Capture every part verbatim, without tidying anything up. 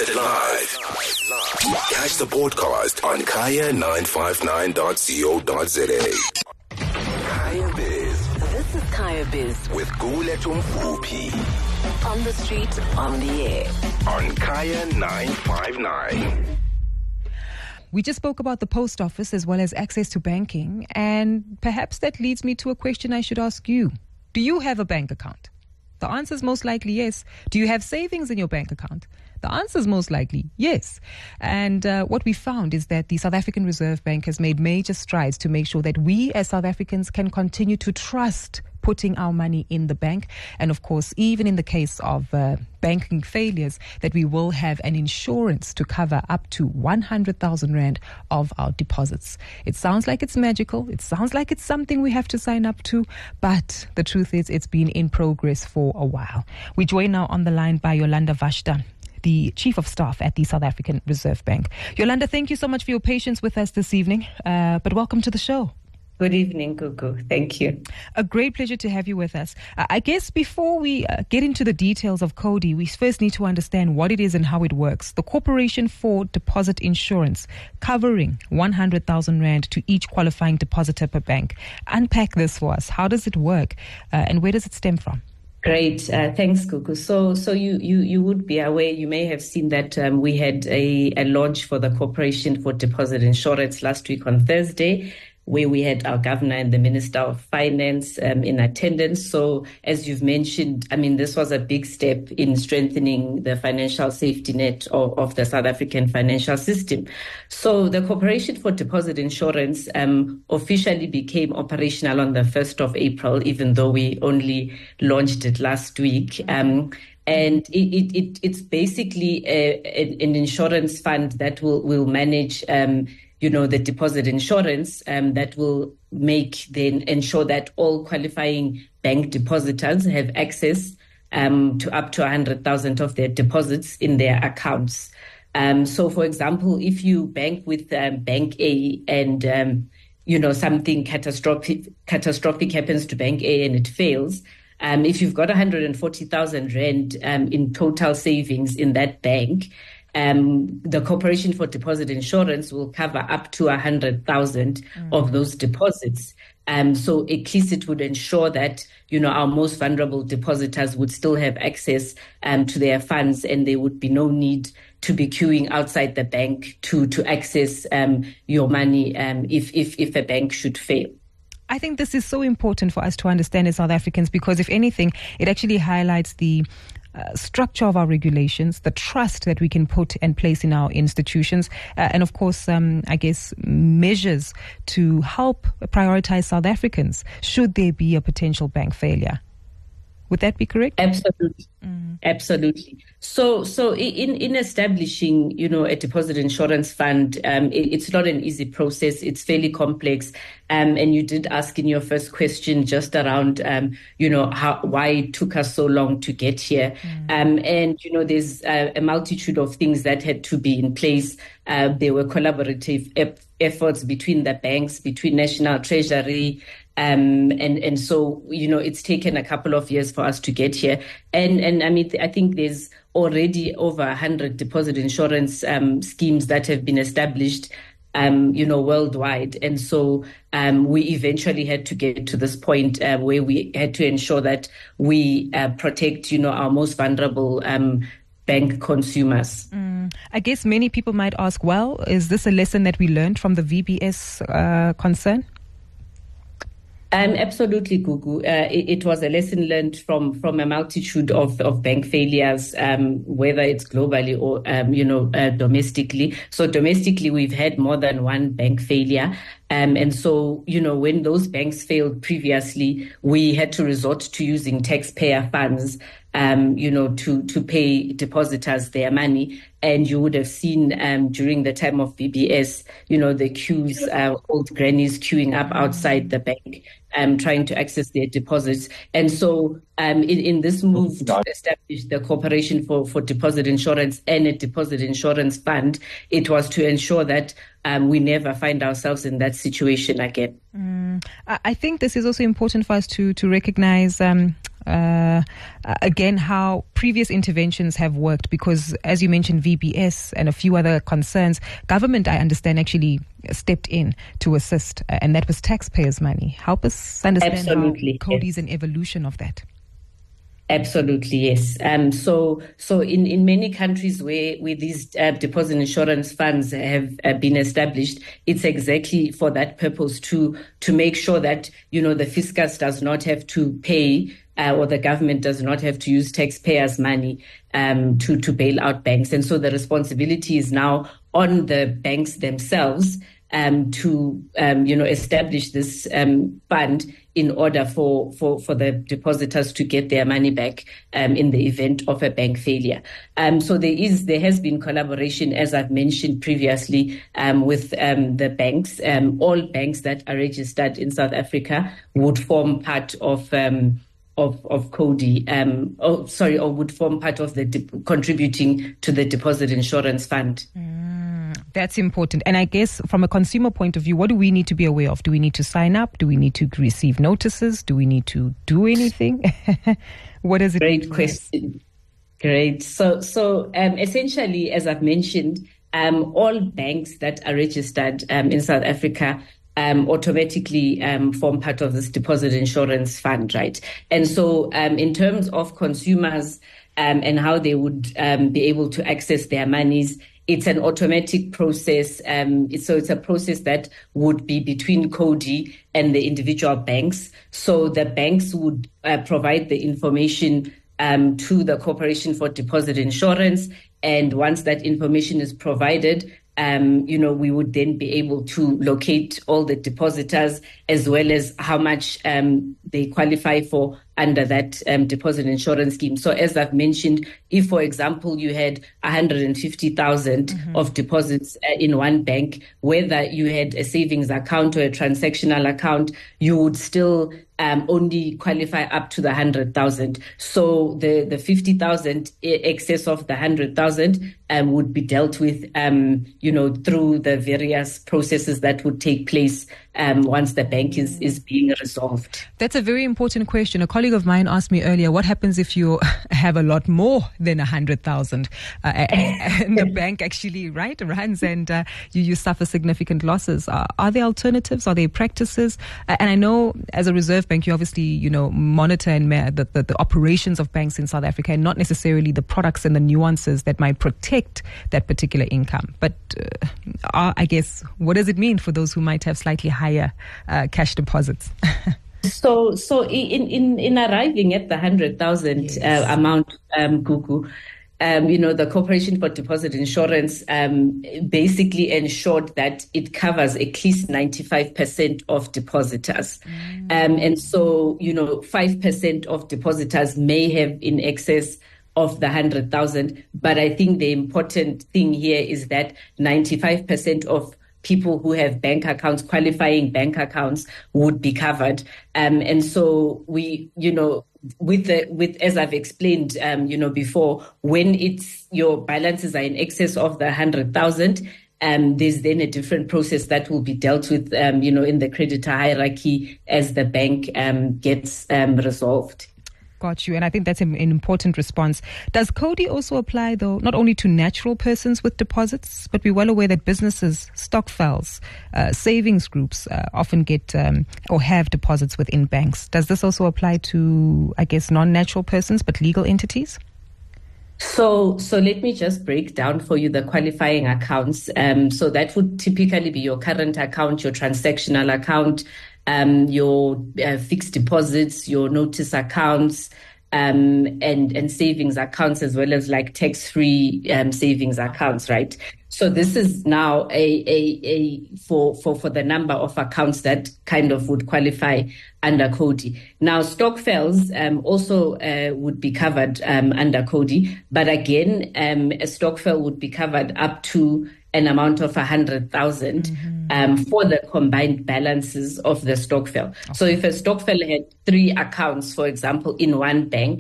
Listen live. Catch the podcast on kaya nine five nine dot co dot za. Kaya Biz. This is Kaya Biz. With Gulethu Mfuphi. On the street, on the air. On Kaya nine five nine. We just spoke about the post office as well as access to banking, and perhaps that leads me to a question I should ask you. Do you have a bank account? The answer is most likely yes. Do you have savings in your bank account? The answer is most likely yes. And uh, what we found is that the South African Reserve Bank has made major strides to make sure that we as South Africans can continue to trust putting our money in the bank. And of course, even in the case of uh, banking failures, that we will have an insurance to cover up to one hundred thousand rand of our deposits. It sounds like it's magical. It sounds like it's something we have to sign up to. But the truth is, it's been in progress for a while. We join now on the line by Yolanda Vashta, the Chief of Staff at the South African Reserve Bank. Yolanda, thank you so much for your patience with us this evening, uh, but welcome to the show. Good evening, Gugu. Thank you. A great pleasure to have you with us. Uh, I guess before we uh, get into the details of CODI, we first need to understand what it is and how it works. The Corporation for Deposit Insurance, covering one hundred thousand rand to each qualifying depositor per bank. Unpack this for us. How does it work, uh, and where does it stem from? Great. Uh, thanks, Gugu. So so you, you, you would be aware, you may have seen that um, we had a, a launch for the Corporation for Deposit Insurance last week on Thursday, where we had our governor and the Minister of Finance um, in attendance. So as you've mentioned, I mean, this was a big step in strengthening the financial safety net of, of the South African financial system. So the Corporation for Deposit Insurance um, officially became operational on the first of April, even though we only launched it last week. Um, And it, it, it, it's basically a, an insurance fund that will, will manage um, you know, the deposit insurance um, that will make then ensure that all qualifying bank depositors have access um, to up to one hundred thousand of their deposits in their accounts. Um, so, for example, if you bank with um, Bank A and, um, you know, something catastrophic, catastrophic happens to Bank A and it fails, um, if you've got one hundred forty thousand rand um, in total savings in that bank, Um, the Corporation for Deposit Insurance will cover up to one hundred thousand mm. of those deposits. Um, so at least it would ensure that, you know, our most vulnerable depositors would still have access um, to their funds, and there would be no need to be queuing outside the bank to, to access um, your money um, if, if, if a bank should fail. I think this is so important for us to understand as South Africans, because if anything, it actually highlights the Uh, structure of our regulations, the trust that we can put and place in our institutions, uh, and of course, um, I guess, measures to help prioritize South Africans should there be a potential bank failure. Would that be correct? Absolutely. Mm. Absolutely. So, so in, in establishing, you know, a deposit insurance fund, um, it, it's not an easy process. It's fairly complex. Um, and you did ask in your first question just around, um, you know, how, why it took us so long to get here. Mm. Um, and, you know, there's uh, a multitude of things that had to be in place. Uh, there were collaborative ep- efforts between the banks, between National Treasury, Um, and, and so, you know, it's taken a couple of years for us to get here. And, and I mean, I think there's already over one hundred deposit insurance um, schemes that have been established, um, you know, worldwide. And so um, we eventually had to get to this point uh, where we had to ensure that we uh, protect, you know, our most vulnerable um, bank consumers. Mm. I guess many people might ask, well, is this a lesson that we learned from the V B S uh, concern? Um, absolutely, Gugu. Uh, it, it was a lesson learned from, from a multitude of, of bank failures, um, whether it's globally or, um, you know, uh, domestically. So domestically, we've had more than one bank failure. Um, and so, you know, when those banks failed previously, we had to resort to using taxpayer funds, um, you know, to, to pay depositors their money. And you would have seen um, during the time of V B S, you know, the queues, uh, old grannies queuing up outside the bank, um, trying to access their deposits. And so um, in, in this move to establish the Corporation for, for Deposit Insurance and a deposit insurance fund, it was to ensure that um, we never find ourselves in that situation again. Mm. I think this is also important for us to, to recognize um, Uh, again, how previous interventions have worked, because as you mentioned, V B S and a few other concerns, government, I understand, actually stepped in to assist, uh, and that was taxpayers' money. Help us understand Absolutely, how Coady yes. is an evolution of that. Absolutely, yes. Um, so, so in, in many countries where, where these uh, deposit insurance funds have uh, been established, it's exactly for that purpose, to to make sure that, you know, the fiscus does not have to pay, uh, or the government does not have to use taxpayers' money um, to to bail out banks. And so the responsibility is now on the banks themselves um, to um, you know establish this um, fund in order for, for, for the depositors to get their money back um, in the event of a bank failure. Um, so there is there has been collaboration, as I've mentioned previously, um, with um, the banks. Um, all banks that are registered in South Africa would form part of um, of of Coady. Um, oh, sorry, or would form part of the de- contributing to the deposit insurance fund. Mm. That's important. And I guess from a consumer point of view, what do we need to be aware of? Do we need to sign up? Do we need to receive notices? Do we need to do anything? What is it? Great question. Great. So, so um, essentially, as I've mentioned, um, all banks that are registered um, in South Africa Um, automatically um, form part of this deposit insurance fund, right? And so um, in terms of consumers um, and how they would um, be able to access their monies, it's an automatic process. Um, so it's a process that would be between Coady and the individual banks. So the banks would uh, provide the information um, to the Corporation for Deposit Insurance. And once that information is provided, Um, you know, we would then be able to locate all the depositors, as well as how much um, they qualify for under that um, deposit insurance scheme. So as I've mentioned, if, for example, you had one hundred fifty thousand mm-hmm. of deposits uh, in one bank, whether you had a savings account or a transactional account, you would still um, only qualify up to the one hundred thousand. So the, the fifty thousand excess of the one hundred thousand um, would be dealt with, um, you know, through the various processes that would take place um, once the bank is, is being resolved. That's a very important question. A colleague of mine asked me earlier, what happens if you have a lot more than one hundred thousand uh, and the bank actually right runs and uh, you, you suffer significant losses? Uh, are there alternatives? Are there practices? Uh, and I know as a Reserve Bank, you obviously, you know, monitor and ma- the, the, the operations of banks in South Africa, and not necessarily the products and the nuances that might protect that particular income. But uh, are, I guess, what does it mean for those who might have slightly higher uh, cash deposits? So, so in, in, in arriving at the one hundred thousand yes. uh, amount, um, Gugu, um, you know, the Corporation for Deposit Insurance um, basically ensured that it covers at least ninety-five percent of depositors. Mm. Um, and so, you know, five percent of depositors may have in excess of the one hundred thousand. But I think the important thing here is that ninety-five percent of people who have bank accounts, qualifying bank accounts, would be covered. Um, and so we, you know, with the, with, as I've explained, um, you know, before, when it's, your balances are in excess of the one hundred thousand, um, there's then a different process that will be dealt with, um, you know, in the creditor hierarchy as the bank um, gets um, resolved. Got you. And I think that's an important response. Does Coady also apply, though, not only to natural persons with deposits, but we're well aware that businesses, stokvels, uh, savings groups uh, often get um, or have deposits within banks. Does this also apply to, I guess, non-natural persons, but legal entities? So, so let me just break down for you the qualifying accounts. Um, so that would typically be your current account, your transactional account, Um, your uh, fixed deposits, your notice accounts, um, and and savings accounts, as well as like tax-free um, savings accounts, right? So this is now a a, a for for for the number of accounts that kind of would qualify under Coady. Now, stokvels um, also uh, would be covered um, under Coady, but again, um, a stokvel would be covered up to an amount of one hundred thousand mm-hmm. um, for the combined balances of the stokvel. Okay. So if a stokvel had three accounts, for example, in one bank,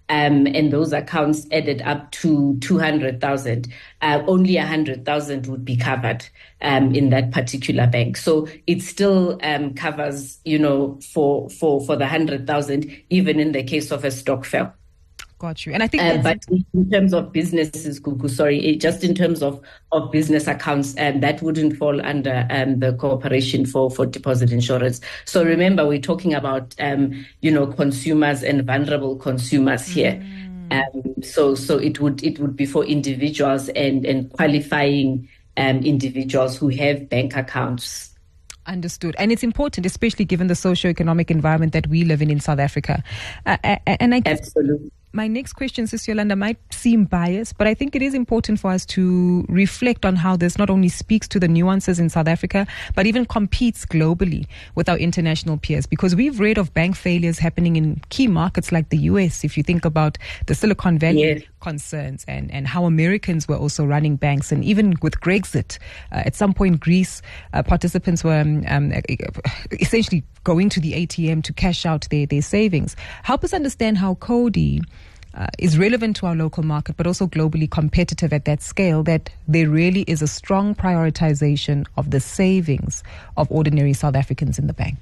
Um, and those accounts added up to two hundred thousand, uh, only one hundred thousand would be covered um, in that particular bank. So it still um, covers, you know, for, for, for the one hundred thousand, even in the case of a stokvel. Got you. And I think uh, that's but in terms of businesses, Kuku, sorry, it, just in terms of, of business accounts, um, that wouldn't fall under um, the Corporation for, for Deposit Insurance. So remember, we're talking about, um, you know, consumers and vulnerable consumers here. Mm. Um, so so it would it would be for individuals and, and qualifying um, individuals who have bank accounts. Understood. And it's important, especially given the socio-economic environment that we live in in South Africa. Uh, and I guess Absolutely. My next question, Sis Yolanda, might seem biased, but I think it is important for us to reflect on how this not only speaks to the nuances in South Africa, but even competes globally with our international peers. Because we've read of bank failures happening in key markets like the U S, if you think about the Silicon Valley yes. concerns and, and how Americans were also running banks. And even with Brexit, uh, at some point, Greece uh, participants were um, um, essentially going to the A T M to cash out their, their savings. Help us understand how Coady Uh, is relevant to our local market, but also globally competitive at that scale, that there really is a strong prioritization of the savings of ordinary South Africans in the bank.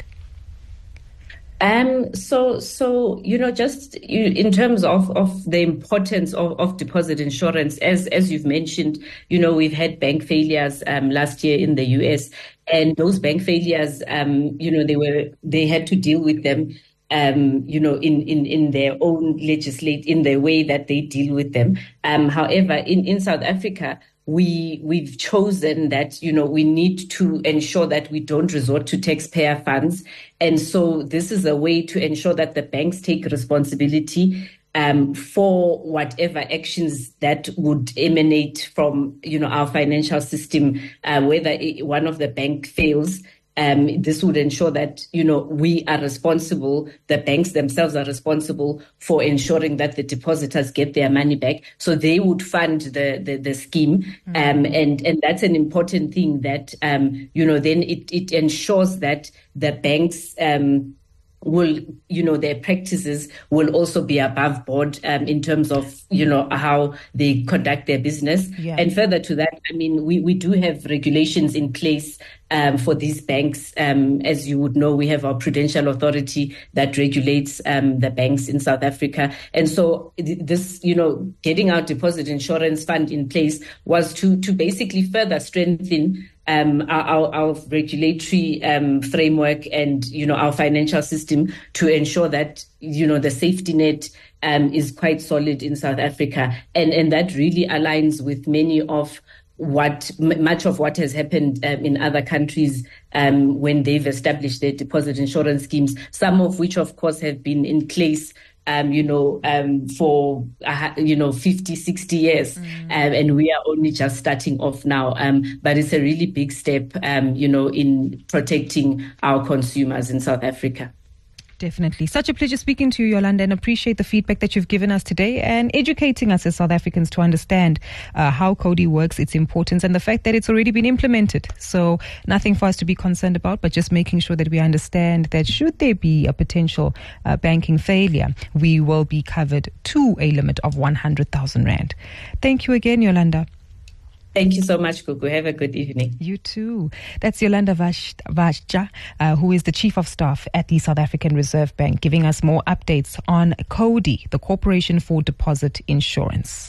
Um, so, so you know, just you, in terms of, of the importance of, of deposit insurance, as as you've mentioned, you know, we've had bank failures um, last year in the U S, and those bank failures, um, you know, they were they had to deal with them. Um, you know, in, in, in their own legislate, in the way that they deal with them. Um, however, in, in South Africa, we, we've chosen that, you know, we need to ensure that we don't resort to taxpayer funds. And so this is a way to ensure that the banks take responsibility um, for whatever actions that would emanate from, you know, our financial system, uh, whether it, one of the bank fails. Um, this would ensure that, you know, we are responsible, the banks themselves are responsible for ensuring that the depositors get their money back. So they would fund the, the, the scheme. Mm-hmm. Um, and, and that's an important thing that, um, you know, then it, it ensures that the banks, um, will, you know, their practices will also be above board um, in terms of, you know, how they conduct their business. Yeah. And further to that, I mean, we, we do have regulations in place um, for these banks. Um, as you would know, we have our Prudential Authority that regulates um, the banks in South Africa. And so this, you know, getting our deposit insurance fund in place was to, to basically further strengthen Um, our, our regulatory um, framework and, you know, our financial system to ensure that, you know, the safety net um, is quite solid in South Africa. And, and that really aligns with many of what, m- much of what has happened um, in other countries um, when they've established their deposit insurance schemes, some of which, of course, have been in place Um, you know, um, for, uh, you know, fifty, sixty years. Mm. Um, and we are only just starting off now. Um, but it's a really big step, um, you know, in protecting our consumers in South Africa. Definitely. Such a pleasure speaking to you, Yolanda, and appreciate the feedback that you've given us today and educating us as South Africans to understand uh, how Coady works, its importance, and the fact that it's already been implemented. So nothing for us to be concerned about, but just making sure that we understand that should there be a potential uh, banking failure, we will be covered to a limit of one hundred thousand rand. Thank you again, Yolanda. Thank you so much, Kuku. Have a good evening. You too. That's Yolanda Vashja, uh, who is the Chief of Staff at the South African Reserve Bank, giving us more updates on Coady, the Corporation for Deposit Insurance.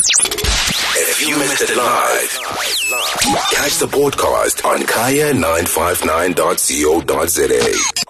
If you missed it live, catch the podcast on kaya nine five nine dot co dot za.